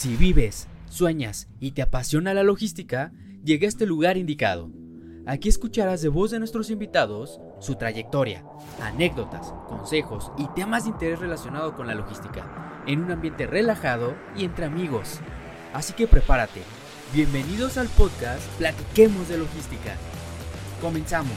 Si vives, sueñas y te apasiona la logística, llega a este lugar indicado. Aquí escucharás de voz de nuestros invitados su trayectoria, anécdotas, consejos y temas de interés relacionado con la logística, en un ambiente relajado y entre amigos. Así que prepárate. Bienvenidos al podcast Platiquemos de Logística. Comenzamos.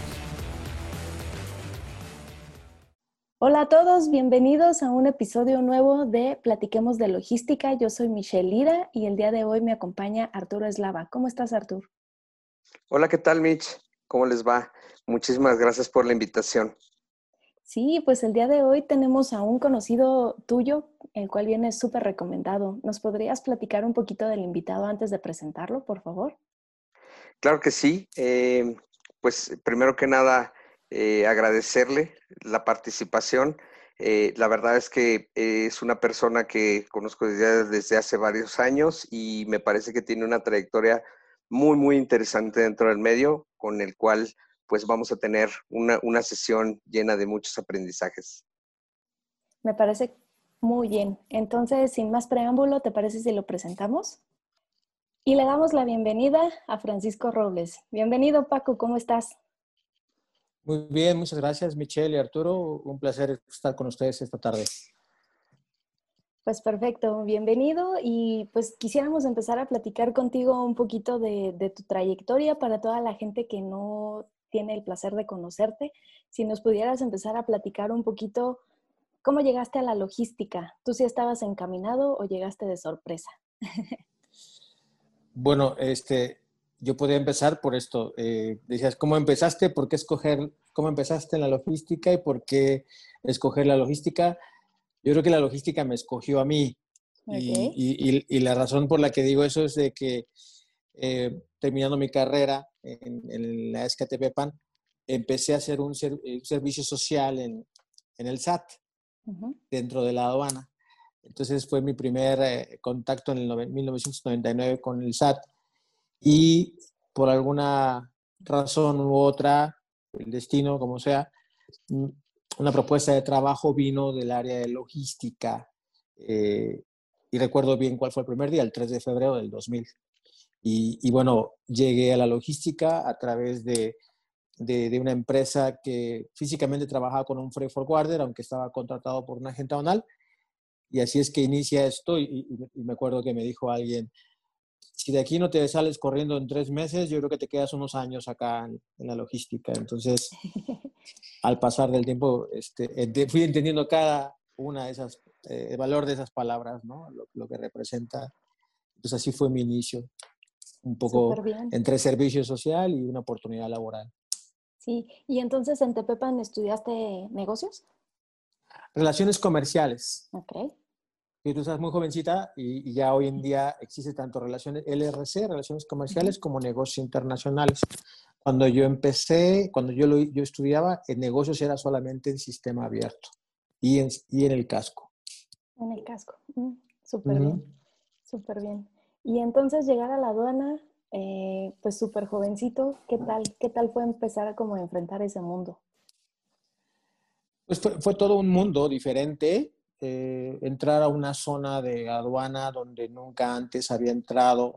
Hola a todos, bienvenidos a un episodio nuevo de Platiquemos de Logística. Yo soy Michelle Lira y el día de hoy me acompaña Arturo Eslava. ¿Cómo estás, Arturo? Hola, ¿qué tal, Mitch? ¿Cómo les va? Muchísimas gracias por la invitación. Sí, pues el día de hoy tenemos a un conocido tuyo, el cual viene súper recomendado. ¿Nos podrías platicar un poquito del invitado antes de presentarlo, por favor? Claro que sí. Pues primero que nada, agradecerle la participación. La verdad es que es una persona que conozco desde hace varios años y me parece que tiene una trayectoria muy, muy interesante dentro del medio, con el cual pues vamos a tener una sesión llena de muchos aprendizajes. Me parece muy bien. Entonces, sin más preámbulo, ¿te parece si lo presentamos? Y le damos la bienvenida a Francisco Robles. Bienvenido, Paco, ¿cómo estás? Muy bien, muchas gracias, Michelle y Arturo. Un placer estar con ustedes esta tarde. Pues perfecto, bienvenido y pues quisiéramos empezar a platicar contigo un poquito de tu trayectoria para toda la gente que no tiene el placer de conocerte. Si nos pudieras empezar a platicar un poquito cómo llegaste a la logística. ¿Tú sí estabas encaminado o llegaste de sorpresa? Bueno, yo podría empezar por esto. Decías, ¿cómo empezaste? ¿Por qué escoger? ¿Cómo empezaste en la logística y por qué escoger la logística? Yo creo que la logística me escogió a mí Ok. y la razón por la que digo eso es de que terminando mi carrera en la SKTP-PAN, empecé a hacer un servicio social en el SAT, Uh-huh. dentro de la aduana. Entonces fue mi primer contacto en el 1999 con el SAT y por alguna razón u otra, el destino, como sea, una propuesta de trabajo vino del área de logística y recuerdo bien cuál fue el primer día, el 3 de febrero del 2000. Y bueno, llegué a la logística a través de una empresa que físicamente trabajaba con un freight forwarder, aunque estaba contratado por una agente aduanal. Y así es que inicia esto y me acuerdo que me dijo alguien, si de aquí no te sales corriendo en 3 meses, yo creo que te quedas unos años acá en la logística. Entonces, al pasar del tiempo, fui entendiendo cada una de esas, el valor de esas palabras, ¿no? Lo que representa. Entonces, así fue mi inicio, un Súper poco bien. entre servicio social y una oportunidad laboral. Sí, y entonces en Tepepan estudiaste negocios. Relaciones comerciales. Ok. Y tú estás muy jovencita y ya hoy en día existe tanto relaciones LRC, relaciones Uh-huh. comerciales, como negocios internacionales. Cuando yo empecé, yo estudiaba, en negocios era solamente en sistema abierto y en el casco. En el casco. Súper bien, Uh-huh. súper bien. Y entonces llegar a la aduana, pues súper jovencito, ¿qué tal? ¿Qué tal fue empezar a como enfrentar ese mundo? Pues fue todo un mundo diferente. Entrar a una zona de aduana donde nunca antes había entrado.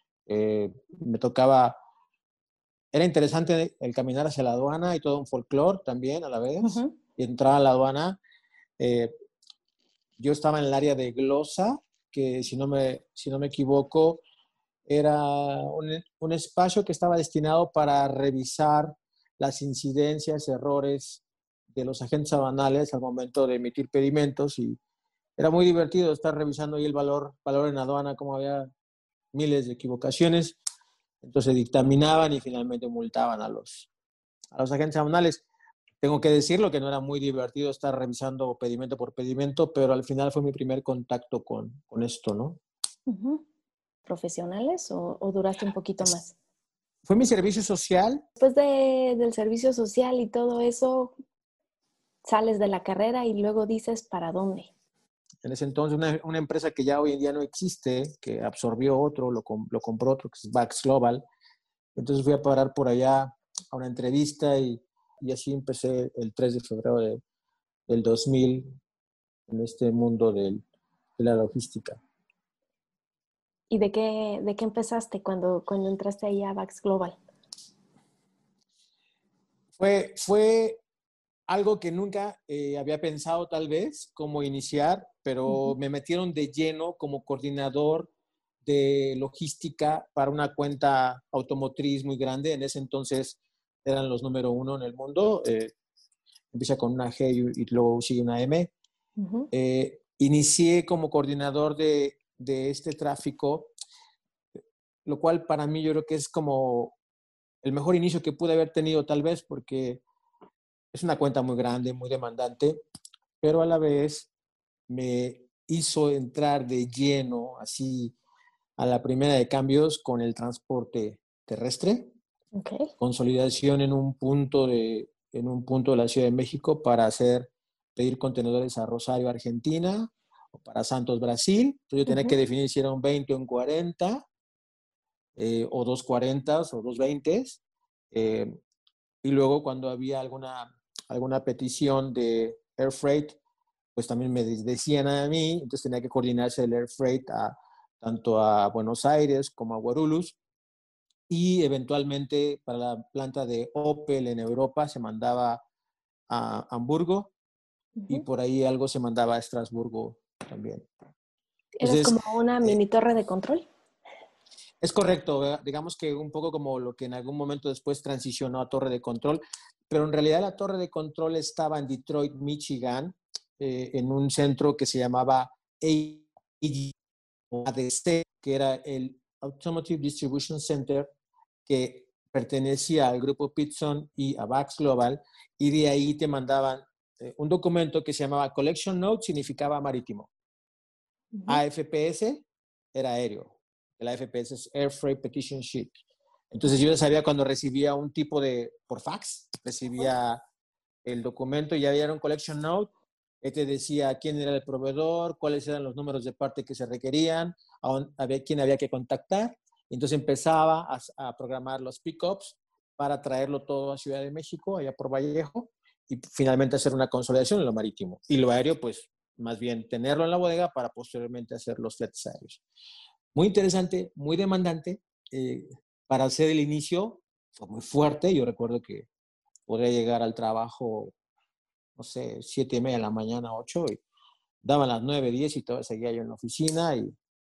Me tocaba, era interesante el caminar hacia la aduana y todo un folclore también a la vez. Uh-huh. Y entrar a la aduana. eh, Yo estaba en el área de glosa, que si no me equivoco, era un espacio que estaba destinado para revisar las incidencias, errores de los agentes aduanales al momento de emitir pedimentos y era muy divertido estar revisando ahí el valor en aduana, como había miles de equivocaciones. Entonces dictaminaban y finalmente multaban a los agentes aduanales. Tengo que decirlo que no era muy divertido estar revisando pedimento por pedimento, pero al final fue mi primer contacto con esto, ¿no? Uh-huh. ¿Profesionales o duraste un poquito más? Fue mi servicio social. Después del servicio social y todo eso, sales de la carrera y luego dices, ¿para dónde? En ese entonces, una empresa que ya hoy en día no existe, que absorbió otro, lo compró otro, que es Vax Global. Entonces fui a parar por allá a una entrevista y así empecé el 3 de febrero del 2000 en este mundo de la logística. ¿Y de qué empezaste cuando entraste ahí a Vax Global? Fue algo que nunca había pensado tal vez cómo iniciar, pero me metieron de lleno como coordinador de logística para una cuenta automotriz muy grande. En ese entonces eran los número uno en el mundo. Empieza con una G y luego sigue una M. Uh-huh. Inicié como coordinador de este tráfico, lo cual para mí yo creo que es como el mejor inicio que pude haber tenido tal vez, porque es una cuenta muy grande, muy demandante, pero a la vez me hizo entrar de lleno, así, a la primera de cambios con el transporte terrestre, Okay. consolidación en un punto de la Ciudad de México para pedir contenedores a Rosario, Argentina, o para Santos, Brasil. Entonces yo tenía que definir si era un 20 o un 40, o dos 40 o dos 20. Y luego cuando había alguna petición de air freight, pues también me decían a mí, entonces tenía que coordinarse el air freight tanto a Buenos Aires como a Guarulhos, y eventualmente para la planta de Opel en Europa se mandaba a Hamburgo, y Uh-huh. por ahí algo se mandaba a Estrasburgo también. ¿Eras Entonces, como una mini torre de control? es correcto, ¿verdad? Digamos que un poco como lo que en algún momento después transicionó a torre de control, pero en realidad la torre de control estaba en Detroit, Michigan, en un centro que se llamaba ADC, que era el Automotive Distribution Center, que pertenecía al grupo Pitson y a Vax Global, y de ahí te mandaban un documento que se llamaba Collection Note, significaba marítimo. Uh-huh. AFPS era aéreo. El AFPS es Air Freight Petition Sheet. Entonces yo ya sabía cuando recibía un tipo por fax, recibía el documento y ya había un collection note, que te decía quién era el proveedor, cuáles eran los números de parte que se requerían, quién había que contactar. Entonces empezaba a programar los pickups para traerlo todo a Ciudad de México, allá por Vallejo, y finalmente hacer una consolidación en lo marítimo. Y lo aéreo, pues más bien tenerlo en la bodega para posteriormente hacer los fletes aéreos. Muy interesante, muy demandante. Para hacer el inicio fue muy fuerte. Yo recuerdo que podría llegar al trabajo, no sé, 7:30 de la mañana, 8, y daban las 9, 10 y todavía seguía yo en la oficina,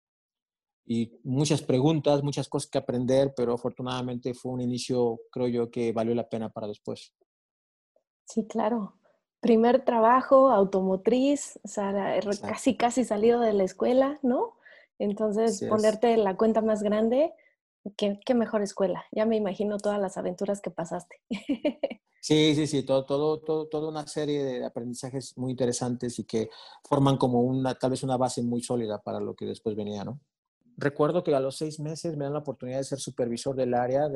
y muchas preguntas, muchas cosas que aprender, pero afortunadamente fue un inicio, creo yo, que valió la pena para después. Sí, claro. Primer trabajo, automotriz, o sea, Exacto. casi salido de la escuela, ¿no? Entonces, Así es. ponerte la cuenta más grande, qué mejor escuela. Ya me imagino todas las aventuras que pasaste. Sí, sí, sí, toda una serie de aprendizajes muy interesantes y que forman como tal vez una base muy sólida para lo que después venía, ¿no? Recuerdo que a los 6 meses me dan la oportunidad de ser supervisor del área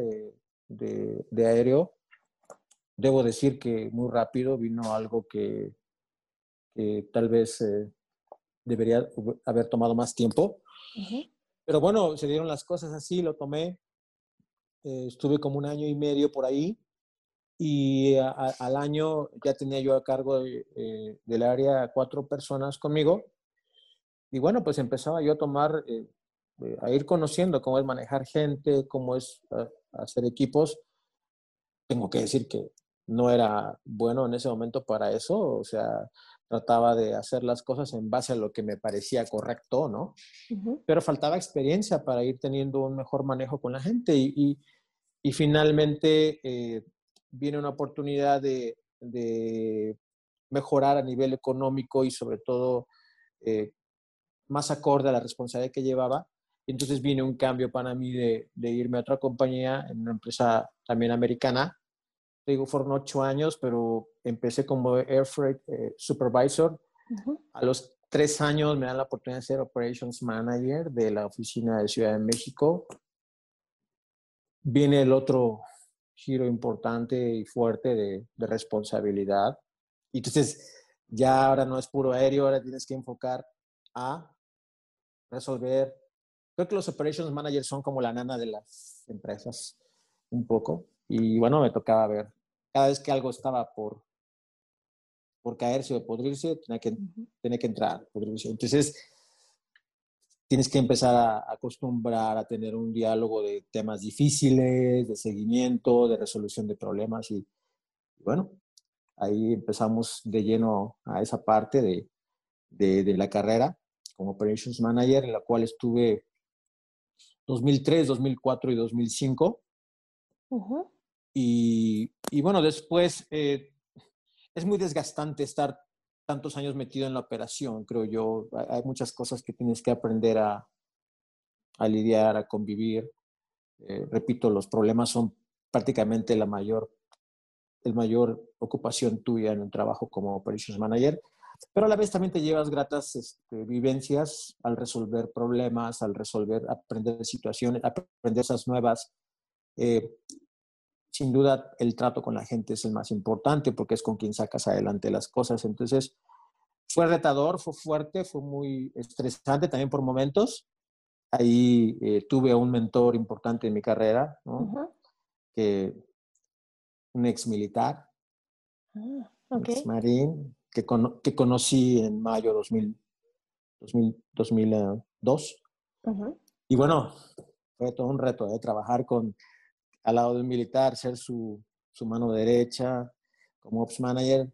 de aéreo. Debo decir que muy rápido vino algo que tal vez debería haber tomado más tiempo. Uh-huh. Pero bueno, se dieron las cosas así, lo tomé. Estuve como 1 año y medio por ahí, y al año ya tenía yo a cargo del área 4 personas conmigo. Y bueno, pues empezaba yo a ir conociendo cómo es manejar gente, cómo es hacer equipos. Tengo que decir que no era bueno en ese momento para eso, o sea, trataba de hacer las cosas en base a lo que me parecía correcto, ¿no? Uh-huh. Pero faltaba experiencia para ir teniendo un mejor manejo con la gente, y finalmente viene una oportunidad de mejorar a nivel económico y sobre todo más acorde a la responsabilidad que llevaba. Y entonces viene un cambio para mí de irme a otra compañía, en una empresa también americana. Digo, fueron 8 años, pero empecé como Air Freight Supervisor. Uh-huh. A los 3 años me dan la oportunidad de ser Operations Manager de la oficina de Ciudad de México. Viene el otro giro importante y fuerte de responsabilidad. Y entonces ya ahora no es puro aéreo, ahora tienes que enfocar a resolver. Creo que los Operations Managers son como la nana de las empresas, un poco. Y bueno, me tocaba ver. Cada vez que algo estaba por caerse o podrirse, tenía que entrar, podrirse. Entonces, tienes que empezar a acostumbrar a tener un diálogo de temas difíciles, de seguimiento, de resolución de problemas y bueno, ahí empezamos de lleno a esa parte de la carrera como Operations Manager, en la cual estuve 2003, 2004 y 2005. Ujú. Y bueno, después es muy desgastante estar tantos años metido en la operación, creo yo. Hay muchas cosas que tienes que aprender a lidiar, a convivir. Repito, los problemas son prácticamente el mayor ocupación tuya en un trabajo como Operations Manager, pero a la vez también te llevas gratas vivencias al resolver problemas, al aprender situaciones, aprender cosas nuevas. Eh, Sin duda, el trato con la gente es el más importante porque es con quien sacas adelante las cosas. Entonces, fue retador, fue fuerte, fue muy estresante también por momentos. Ahí tuve a un mentor importante en mi carrera, ¿no? Ujú. Que, un ex militar, Ok. ex marín, que conocí en mayo 2002. Ujú. Y bueno, fue todo un reto trabajar al lado de un militar, ser su mano derecha como Ops Manager.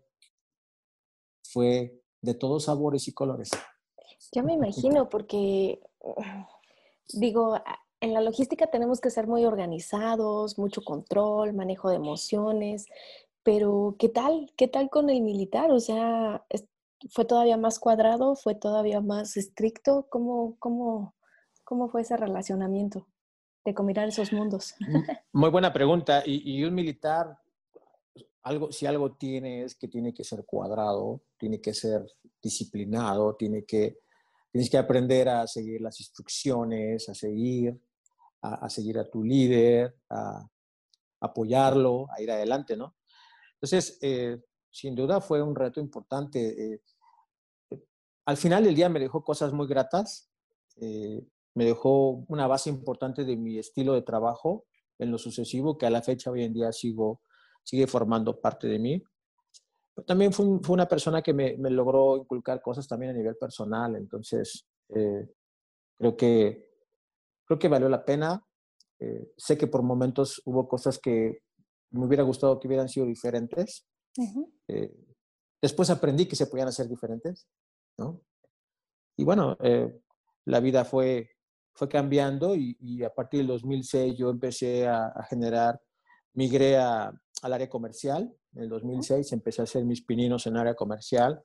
Fue de todos sabores y colores. Ya me imagino, porque digo, en la logística tenemos que ser muy organizados, mucho control, manejo de emociones, pero ¿qué tal? ¿Qué tal con el militar? O sea, ¿fue todavía más cuadrado? ¿Fue todavía más estricto? ¿Cómo fue ese relacionamiento de combinar esos mundos? Muy buena pregunta. Y un militar, si algo tiene es que tiene que ser cuadrado, tiene que ser disciplinado, tienes que aprender a seguir las instrucciones, a seguir a tu líder, a apoyarlo, a ir adelante, ¿no? Entonces, sin duda fue un reto importante. Al final del día me dejó cosas muy gratas, me dejó una base importante de mi estilo de trabajo en lo sucesivo, que a la fecha hoy en día sigue formando parte de mí. Pero también fue una persona que me logró inculcar cosas también a nivel personal, entonces creo que, creo que valió la pena. Sé que por momentos hubo cosas que me hubiera gustado que hubieran sido diferentes. Ujú. Eh, Después aprendí que se podían hacer diferentes, ¿no? Y bueno, la vida fue cambiando y a partir del 2006 yo empecé migré al área comercial. En el Ujú. 2006 empecé a hacer mis pininos en área comercial.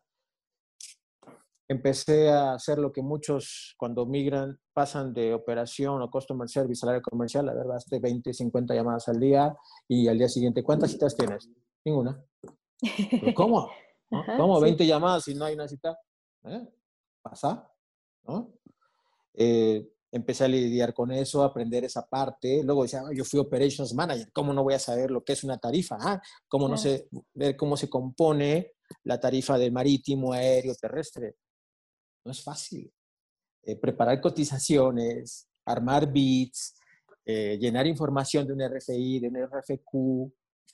Empecé a hacer lo que muchos cuando migran pasan de operación o customer service al área comercial, la verdad, 20, 50 llamadas al día y al día siguiente, ¿cuántas citas tienes? Ninguna. ¿Pero cómo? ¿No? Ajá, ¿Cómo sí. 20 llamadas si no hay una cita? ¿Eh? ¿Pasa? ¿No? Empecé a lidiar con eso, a aprender esa parte. Luego decía, yo fui Operations Manager, ¿cómo no voy a saber lo que es una tarifa? ¿Cómo no Claro. sé ver cómo se compone la tarifa del marítimo, aéreo, terrestre? No es fácil. Preparar cotizaciones, armar bits, llenar información de un RFI, de un RFQ,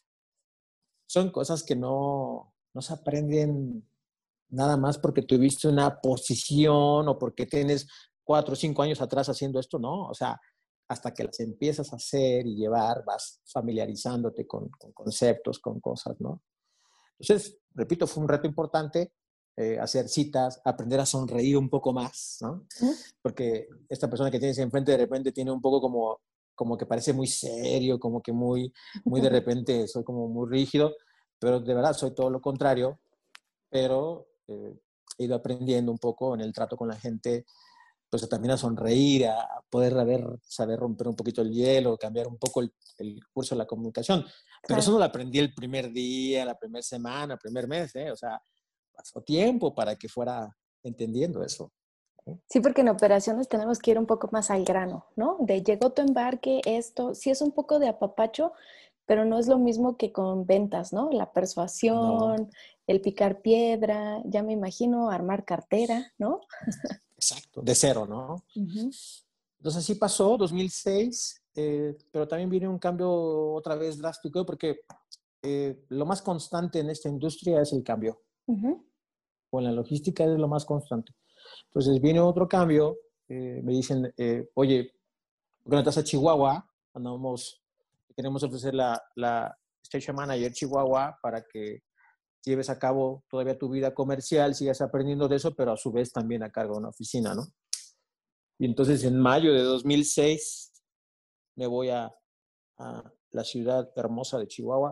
son cosas que no se aprenden nada más porque tuviste una posición o porque tienes 4 o 5 años atrás haciendo esto, no. O sea, hasta que las empiezas a hacer y llevar, vas familiarizándote con conceptos, con cosas, ¿no? Entonces, repito, fue un reto importante hacer citas, aprender a sonreír un poco más, ¿no? Ujú. Porque esta persona que tienes enfrente de repente tiene un poco como que parece muy serio, como que muy de repente soy como muy rígido, pero de verdad soy todo lo contrario, pero he ido aprendiendo un poco en el trato con la gente, pues también a sonreír, a poder saber romper un poquito el hielo, cambiar un poco el curso de la comunicación. Pero eso Claro. no lo aprendí el primer día, la primera semana, el primer mes, ¿eh? O sea, pasó tiempo para que fuera entendiendo eso. ¿Eh? Sí, porque en operaciones tenemos que ir un poco más al grano, ¿no? De llegó tu embarque, esto, sí es un poco de apapacho, pero no es lo mismo que con ventas, ¿no? La No, persuasión, el picar piedra, ya me imagino armar cartera, ¿no? exacto, de cero, ¿no? Ujú. Entonces así pasó, 2006, pero también viene un cambio otra vez drástico porque lo más constante en esta industria es el cambio. Ujú. O en la logística es lo más constante. Entonces viene otro cambio me dicen, oye, ¿por qué no estás a Chihuahua? Queremos ofrecer la Station Manager Chihuahua para que lleves a cabo todavía tu vida comercial, sigas aprendiendo de eso, pero a su vez también a cargo de una oficina, ¿no? Y entonces en mayo de 2006 me voy a la ciudad hermosa de Chihuahua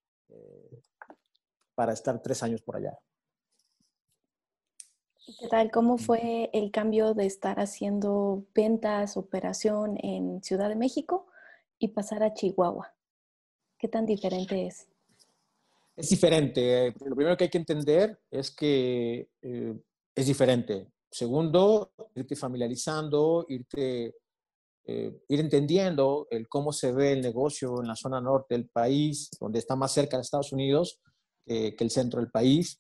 para estar 3 años por allá. ¿Y qué tal? ¿Cómo fue el cambio de estar haciendo ventas, operación en Ciudad de México y pasar a Chihuahua? ¿Qué tan diferente es? Es diferente. Lo primero que hay que entender es que es diferente. Segundo, irte familiarizando, ir entendiendo cómo se ve el negocio en la zona norte del país, donde está más cerca de Estados Unidos que el centro del país.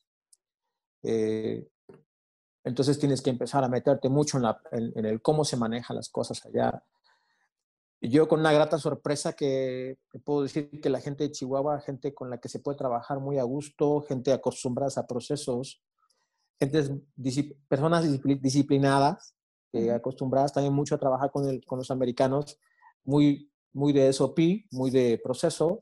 Entonces tienes que empezar a meterte mucho en el cómo se manejan las cosas allá. Y yo con una grata sorpresa que puedo decir que la gente de Chihuahua, gente con la que se puede trabajar muy a gusto, gente acostumbrada a procesos, personas disciplinadas, acostumbradas también mucho a trabajar con los americanos, muy de SOP, muy de proceso.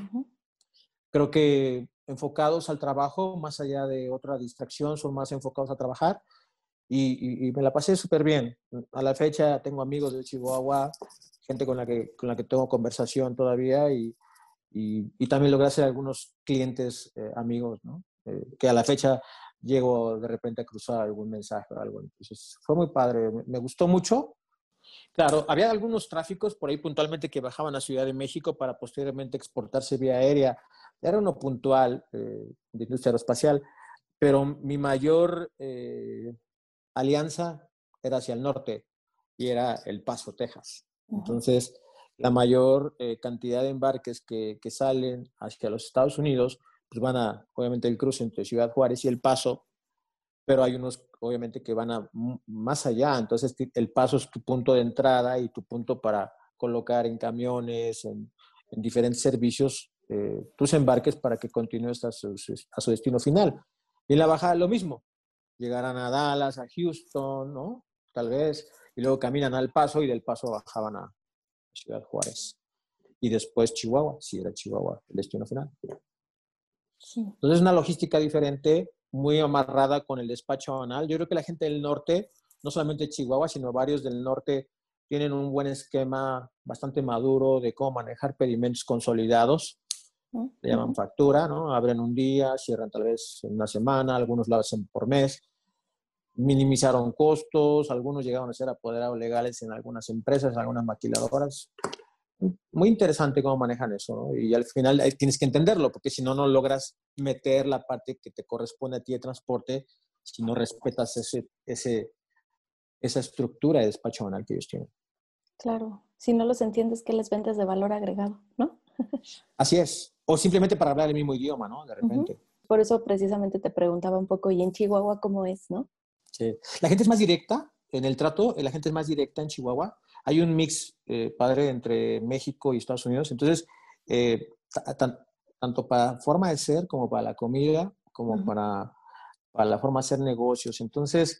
Creo que enfocados al trabajo, más allá de otra distracción, son más enfocados a trabajar y me la pasé súper bien. A la fecha tengo amigos de Chihuahua, gente con la que tengo conversación todavía y también logré hacer algunos clientes amigos, ¿no? Que a la fecha llego de repente a cruzar algún mensaje o algo. Entonces fue muy padre, me gustó mucho. Claro, había algunos tráficos por ahí puntualmente que bajaban a Ciudad de México para posteriormente exportarse vía aérea. Era uno puntual de industria aeroespacial, pero mi mayor alianza era hacia el norte y era El Paso, Texas. Entonces, la mayor cantidad de embarques que salen hacia los Estados Unidos, pues obviamente, el cruce entre Ciudad Juárez y El Paso, pero hay unos, obviamente, que van más allá. Entonces, El Paso es tu punto de entrada y tu punto para colocar en camiones, en diferentes servicios, tus embarques para que continúes a su destino final. Y en la bajada lo mismo. Llegarán a Dallas, a Houston, ¿no? Tal vez, y luego caminan al Paso y del Paso bajaban a Ciudad Juárez. Y después Chihuahua, si era Chihuahua el destino final. Sí. Entonces es una logística diferente, muy amarrada con el despacho aduanal. Yo creo que la gente del norte, no solamente Chihuahua, sino varios del norte, tienen un buen esquema bastante maduro de cómo manejar pedimentos consolidados. Le llaman factura, ¿no? Abren un día, cierran tal vez en una semana, algunos lo hacen por mes. Minimizaron costos, algunos llegaron a ser apoderados legales en algunas empresas, en algunas maquiladoras. Muy interesante cómo manejan eso, ¿no? Y al final tienes que entenderlo, porque si no, no logras meter la parte que te corresponde a ti de transporte, si no respetas esa estructura de despacho aduanal que ellos tienen. Claro, si no los entiendes, ¿qué les vendes de valor agregado, no? Así es. O simplemente para hablar el mismo idioma, ¿no? De repente. Por eso precisamente te preguntaba un poco, ¿y en Chihuahua cómo es, no? Sí. La gente es más directa en el trato, la gente es más directa en Chihuahua. Hay un mix padre entre México y Estados Unidos. Entonces, tanto para forma de ser como para la comida, como para la forma de hacer negocios. Entonces,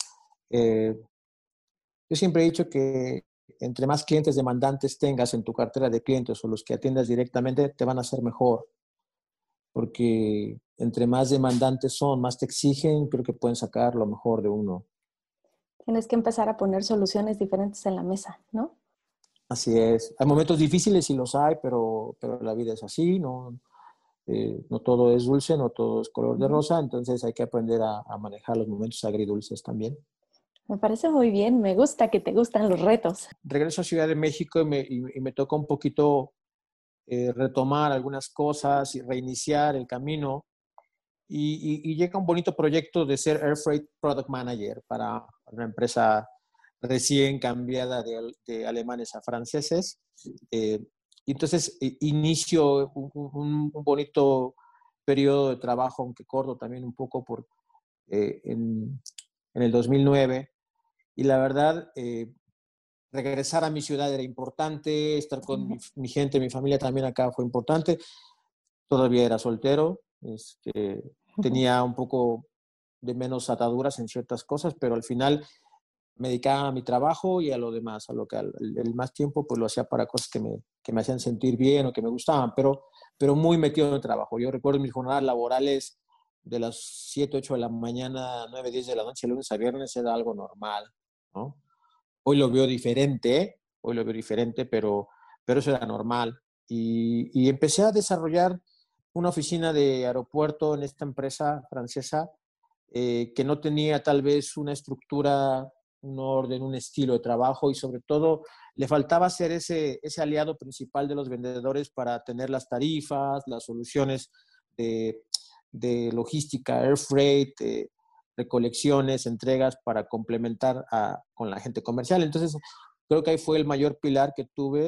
yo siempre he dicho que entre más clientes demandantes tengas en tu cartera de clientes o los que atiendas directamente, te van a hacer mejor. Porque entre más demandantes son, más te exigen, creo que pueden sacar lo mejor de uno. Tienes que empezar a poner soluciones diferentes en la mesa, ¿no? Así es. Hay momentos difíciles, sí los hay, pero la vida es así, ¿no? No todo es dulce, no todo es color de rosa, entonces hay que aprender a manejar los momentos agridulces también. Me parece muy bien, me gusta que te gustan los retos. Regreso a Ciudad de México y me toca un poquito retomar algunas cosas y reiniciar el camino. Y llega un bonito proyecto de ser Air Freight Product Manager para una empresa recién cambiada de alemanes a franceses. Y entonces inicio un bonito periodo de trabajo, aunque corto también un poco en el 2009. Y la verdad, regresar a mi ciudad era importante, estar con mi gente, mi familia también acá fue importante. Todavía era soltero, tenía un poco de menos ataduras en ciertas cosas, pero al final me dedicaba a mi trabajo y a lo demás, a lo que el más tiempo pues lo hacía para cosas que me hacían sentir bien o que me gustaban, pero muy metido en el trabajo. Yo recuerdo mis jornadas laborales de las 7, 8 de la mañana, 9, 10 de la noche, lunes a viernes, era algo normal, ¿no? Hoy lo veo diferente, pero eso era normal. Y empecé a desarrollar una oficina de aeropuerto en esta empresa francesa que no tenía tal vez una estructura, un orden, un estilo de trabajo y sobre todo le faltaba ser ese aliado principal de los vendedores para tener las tarifas, las soluciones de, de logística, air freight, recolecciones, entregas para complementar con la gente comercial. Entonces, creo que ahí fue el mayor pilar que tuve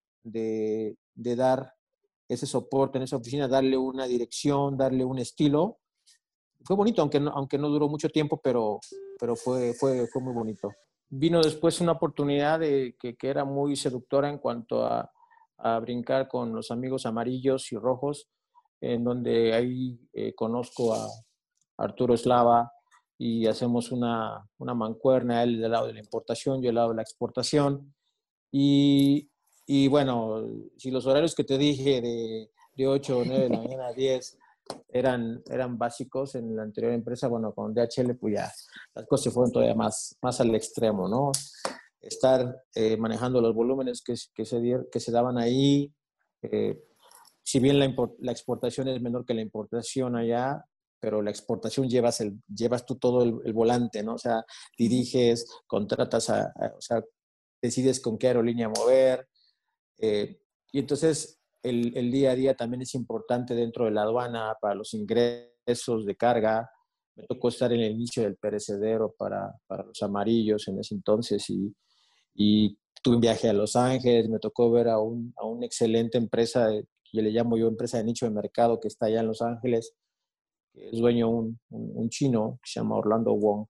de dar ese soporte en esa oficina, darle una dirección, darle un estilo. Fue bonito, aunque no duró mucho tiempo, pero fue muy bonito. Vino después una oportunidad que era muy seductora en cuanto a brincar con los amigos amarillos y rojos, en donde ahí conozco a Arturo Slava y hacemos una mancuerna, él del lado de la importación, yo del lado de la exportación. Y, y bueno, si los horarios que te dije de 8 o 9 de la mañana a 10 eran básicos en la anterior empresa, bueno, con DHL pues ya las cosas se fueron todavía más al extremo, ¿no? Estar manejando los volúmenes que se daban ahí, si bien la exportación es menor que la importación allá, pero la exportación llevas tú todo el volante, ¿no? O sea, diriges, contratas, o sea, decides con qué aerolínea mover. Y entonces el día a día también es importante dentro de la aduana para los ingresos de carga. Me tocó estar en el inicio del perecedero para los amarillos en ese entonces y tuve un viaje a Los Ángeles, me tocó ver a una excelente empresa, que le llamo yo empresa de nicho de mercado que está allá en Los Ángeles, que es dueño un chino que se llama Orlando Wong.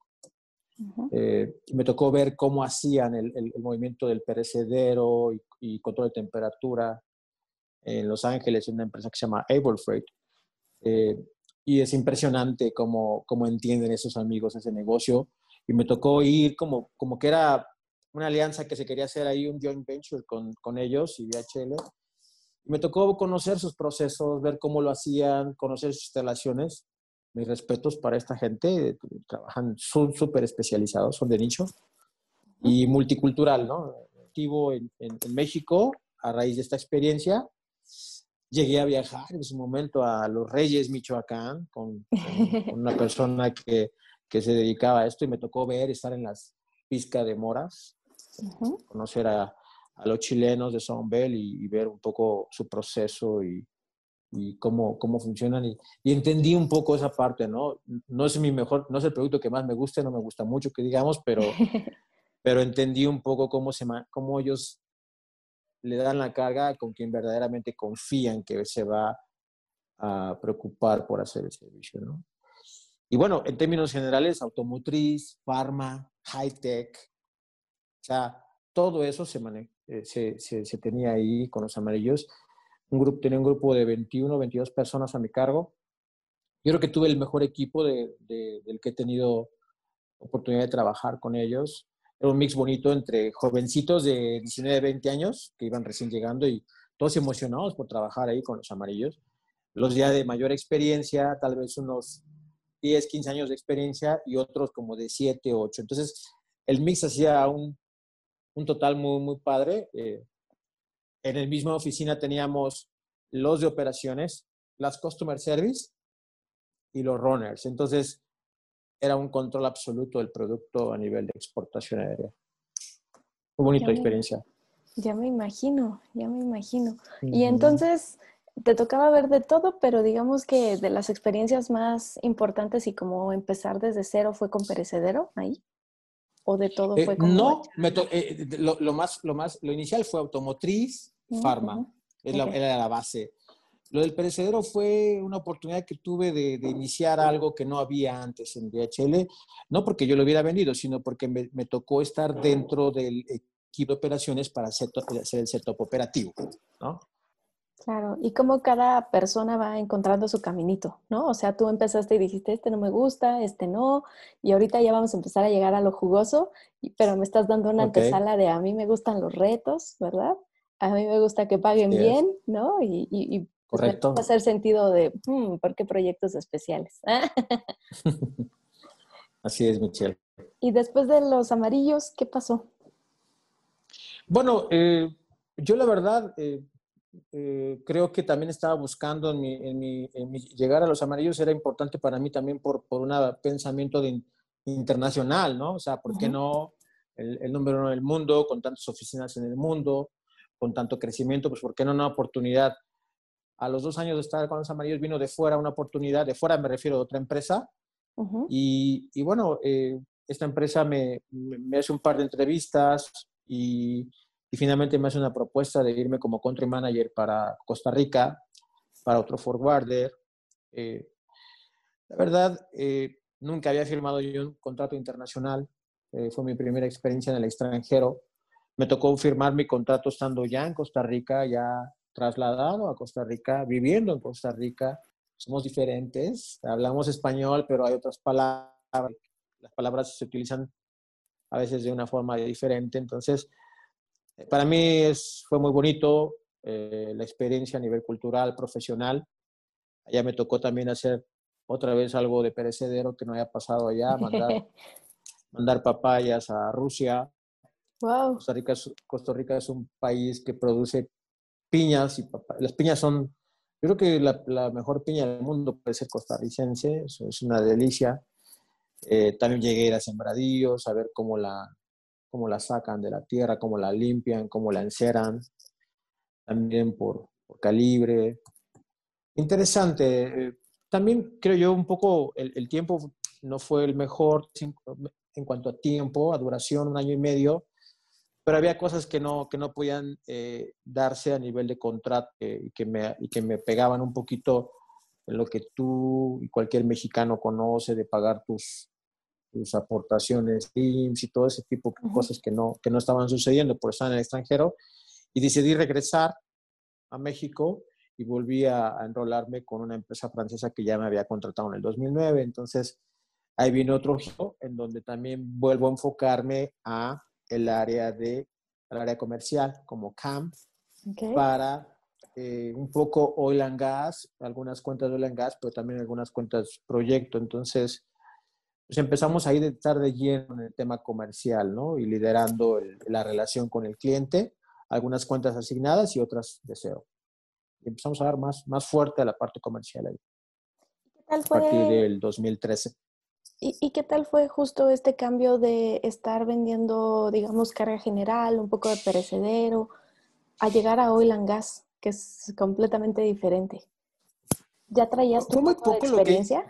Me tocó ver cómo hacían el movimiento del perecedero y control de temperatura en Los Ángeles, en una empresa que se llama Able Freight. Y es impresionante cómo entienden esos amigos ese negocio. Y me tocó ir como que era una alianza que se quería hacer ahí, un joint venture con ellos y DHL. Y me tocó conocer sus procesos, ver cómo lo hacían, conocer sus instalaciones. Mis respetos para esta gente, son súper especializados, son de nicho y multicultural, ¿no? Activo en México, a raíz de esta experiencia, llegué a viajar en su momento a Los Reyes, Michoacán, con una persona que se dedicaba a esto y me tocó estar en las pizcas de moras, conocer a los chilenos de Sombel y ver un poco su proceso y cómo funcionan y entendí un poco esa parte, ¿no? No es no es el producto que más me guste, no me gusta mucho que digamos, pero entendí un poco cómo ellos le dan la carga con quien verdaderamente confían que se va a preocupar por hacer el servicio, ¿no? Y bueno, en términos generales, automotriz, farma, high-tech, o sea, todo eso se tenía ahí con los amarillos. Tenía un grupo de 21, 22 personas a mi cargo. Yo creo que tuve el mejor equipo del que he tenido oportunidad de trabajar con ellos. Era un mix bonito entre jovencitos de 19, 20 años que iban recién llegando y todos emocionados por trabajar ahí con los amarillos. Los ya de mayor experiencia, tal vez unos 10, 15 años de experiencia y otros como de 7, 8. Entonces, el mix hacía un total muy, muy padre. En la misma oficina teníamos los de operaciones, las customer service y los runners. Entonces, era un control absoluto del producto a nivel de exportación aérea. Muy bonita experiencia. Ya me imagino. Uh-huh. Y entonces, te tocaba ver de todo, pero digamos que de las experiencias más importantes y como empezar desde cero fue con perecedero ahí. ¿O de todo fue como...? No, lo inicial fue automotriz, farma. Era la base. Lo del perecedero fue una oportunidad que tuve de iniciar algo que no había antes en DHL, no porque yo lo hubiera vendido, sino porque me tocó estar dentro del equipo de operaciones para hacer el setup operativo, ¿no? Claro, y como cada persona va encontrando su caminito, ¿no? O sea, tú empezaste y dijiste, este no me gusta, este no, y ahorita ya vamos a empezar a llegar a lo jugoso, pero me estás dando una Ok, antesala de a mí me gustan los retos, ¿verdad? A mí me gusta que paguen así es, bien, ¿no? Y pues me empieza a correcto. hacer sentido de, ¿por qué proyectos especiales? Así es, Michelle. Y después de los amarillos, ¿qué pasó? Bueno, yo la verdad creo que también estaba buscando en mi llegar a los amarillos era importante para mí también por un pensamiento internacional, ¿no? O sea, ¿por qué Ujú. no el número uno del mundo, con tantas oficinas en el mundo, con tanto crecimiento, pues ¿por qué no una oportunidad? A los 2 años de estar con los amarillos vino de fuera una oportunidad, de fuera me refiero a otra empresa, Ujú. y bueno, esta empresa me hace un par de entrevistas y finalmente me hace una propuesta de irme como country manager para Costa Rica, para otro forwarder. Eh, la verdad, nunca había firmado yo un contrato internacional. Fue mi primera experiencia en el extranjero. Me tocó firmar mi contrato estando ya en Costa Rica, ya trasladado a Costa Rica, viviendo en Costa Rica. Somos diferentes, hablamos español, pero hay otras palabras. Las palabras se utilizan a veces de una forma diferente. Entonces, para mí fue muy bonito la experiencia a nivel cultural, profesional. Allá me tocó también hacer otra vez algo de perecedero que no haya pasado allá, mandar papayas a Rusia. Wow. Costa Rica es un país que produce piñas y las piñas son, yo creo que la mejor piña del mundo puede ser costarricense, eso es una delicia. También llegué a ir a sembradíos, a ver cómo la sacan de la tierra, cómo la limpian, cómo la enceran, también por calibre. Interesante. También creo yo un poco el tiempo no fue el mejor en cuanto a tiempo, a duración, 1 año y medio, pero había cosas que no podían darse a nivel de contrato y que me pegaban un poquito en lo que tú y cualquier mexicano conoce de pagar tus aportaciones, IMSS y todo ese tipo de Ujú. cosas que no estaban sucediendo por estar en el extranjero. Y decidí regresar a México y volví a enrolarme con una empresa francesa que ya me había contratado en el 2009. Entonces, ahí viene otro giro en donde también vuelvo a enfocarme al área comercial como CAM Ok. para un poco oil and gas, algunas cuentas de oil and gas, pero también algunas cuentas proyecto. Entonces, pues empezamos ahí de estar de lleno en el tema comercial, ¿no? Y liderando la relación con el cliente, algunas cuentas asignadas y otras de SEO. Y empezamos a dar más fuerte a la parte comercial ahí, ¿Qué tal a partir fue? del 2013. ¿Y qué tal fue justo este cambio de estar vendiendo, digamos, carga general, un poco de perecedero, a llegar a oil and gas, que es completamente diferente? ¿Ya traías tu Fue muy poco de poco lo que, experiencia?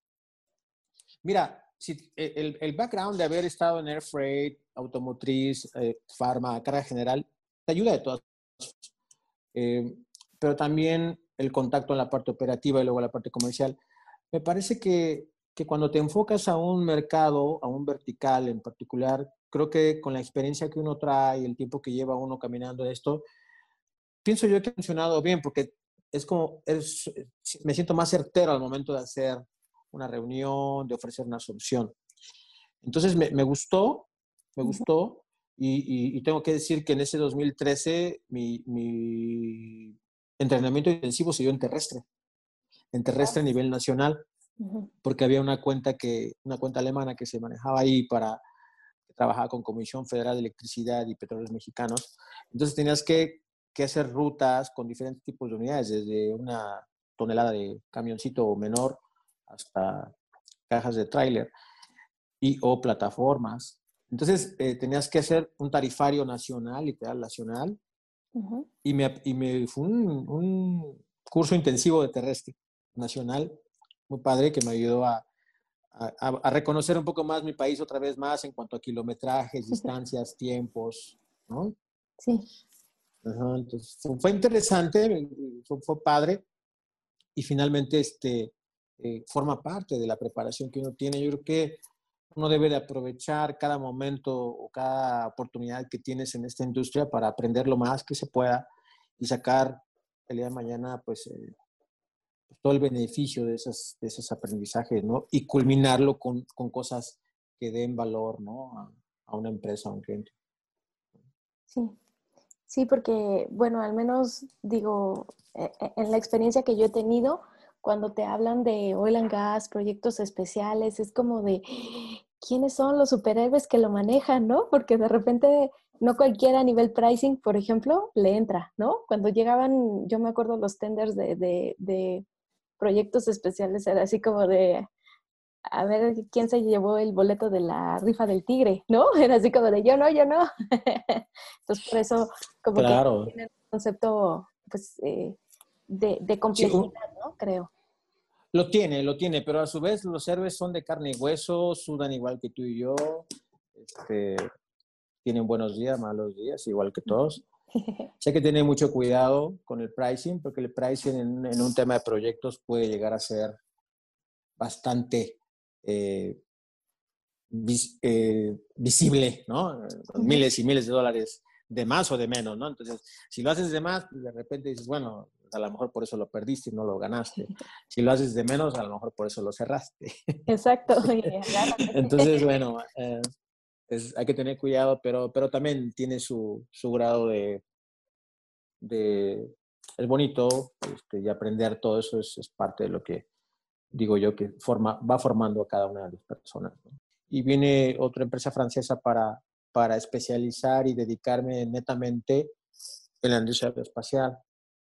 mira, si, el background de haber estado en air freight, automotriz, farma, carga general, te ayuda de todas formas. Eh, pero también el contacto en la parte operativa y luego la parte comercial. Me parece que cuando te enfocas a un mercado, a un vertical en particular, creo que con la experiencia que uno trae y el tiempo que lleva uno caminando en esto, pienso yo que ha funcionado bien porque me siento más certero al momento de hacer una reunión, de ofrecer una solución. Entonces me gustó, me Ujú. gustó y tengo que decir que en ese 2013 mi entrenamiento intensivo se dio en terrestre a nivel nacional, Ujú. porque había una cuenta alemana que se manejaba ahí que trabajaba con Comisión Federal de Electricidad y Petróleos Mexicanos. Entonces tenías que hacer rutas con diferentes tipos de unidades, desde una tonelada de camioncito menor hasta cajas de tráiler o plataformas. Entonces tenías que hacer un tarifario nacional, literal nacional, Ujú. fue un curso intensivo de terrestre nacional, muy padre, que me ayudó a reconocer un poco más mi país otra vez más en cuanto a kilometrajes, distancias, tiempos, ¿no? Sí. Ajá, entonces fue interesante, fue padre y finalmente forma parte de la preparación que uno tiene. Yo creo que uno debe de aprovechar cada momento o cada oportunidad que tienes en esta industria para aprender lo más que se pueda y sacar el día de mañana, pues todo el beneficio de esos aprendizajes, ¿no? Y culminarlo con cosas que den valor, ¿no? A una empresa, a un cliente. Sí, sí, porque, bueno, al menos digo, en la experiencia que yo he tenido, cuando te hablan de oil and gas, proyectos especiales, es como de, ¿quiénes son los superhéroes que lo manejan, no? Porque de repente no cualquiera a nivel pricing, por ejemplo, le entra, ¿no? Cuando llegaban, yo me acuerdo los tenders de proyectos especiales, era así como de, a ver quién se llevó el boleto de la rifa del tigre, ¿no? Era así como de yo no, yo no. Entonces, por eso, como que Claro. tienen un concepto, pues, de Sí, complejidad, ¿no? Creo. lo tiene, pero a su vez los héroes son de carne y hueso, sudan igual que tú y yo, tienen buenos días, malos días, igual que todos. Sé que tener mucho cuidado con el pricing, porque el pricing en un tema de proyectos puede llegar a ser bastante visible, ¿no? Con miles y miles de dólares de más o de menos, ¿no? Entonces, si lo haces de más, pues de repente dices, bueno, a lo mejor por eso lo perdiste y no lo ganaste. Si lo haces de menos, a lo mejor por eso lo cerraste. Exacto, y agárrate. Entonces, bueno, hay que tener cuidado, pero también tiene su grado de es bonito, y aprender todo eso es parte de lo que digo yo que va formando a cada una de las personas, ¿no? Y viene otra empresa francesa para especializar y dedicarme netamente en la industria aeroespacial.